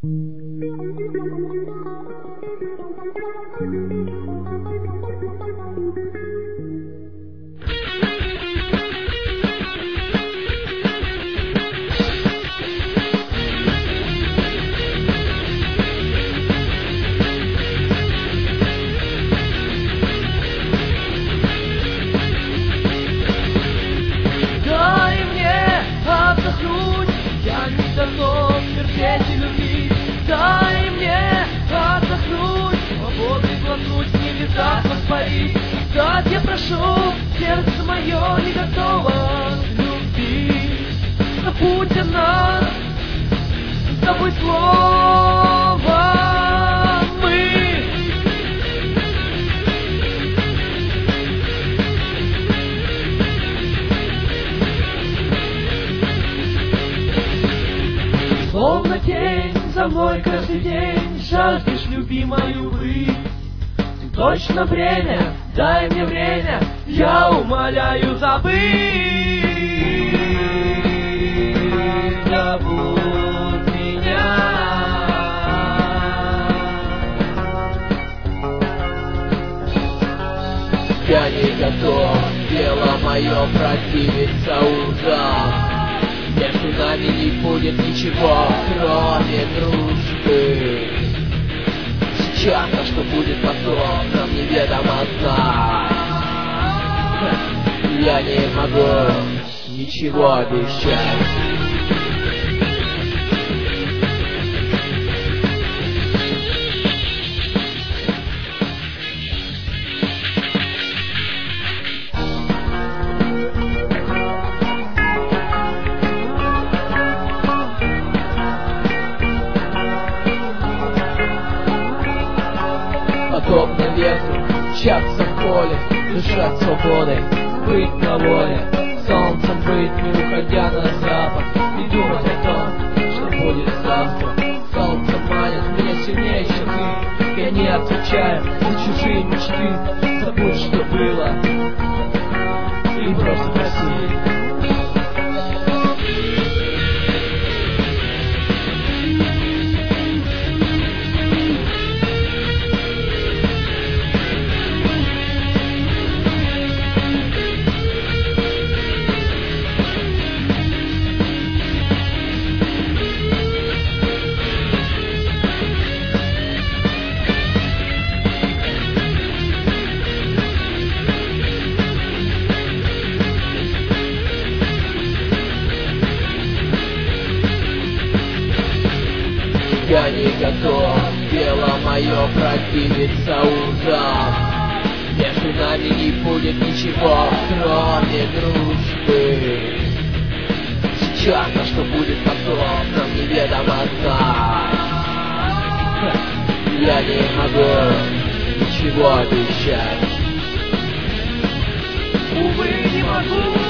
Дай мне отдохнуть, я не готов терпеть и любить. Дай мне отдохнуть, свободой глотнуть, не летать, воспарить. Так я прошу, сердце мое не готово любить. Забудь о нас, забудь слово мы. Словно тень за мной каждый день жаждешь любимую вы. Точно время, дай мне время, я умоляю, забыть. Забудь меня. Я не готов, тело мое противится узам. Между нами не будет ничего, кроме дружбы. Сейчас, а что будет потом, нам неведомо знать. Я не могу ничего обещать. Подобно ветру, мчаться в поле, дышать свободой, быть на воле, солнцем быть, не уходя на запад, и думать о том, что будет завтра. Солнце манит меня сильнее, чем ты, я не отвечаю на чужие мечты. Забудь, что было, и просто проси. Я не готов, тело мое противится узам. Между нами не будет ничего, кроме дружбы. Сейчас, а что будет потом, нам неведомо знать. Я не могу ничего обещать. Увы, не могу.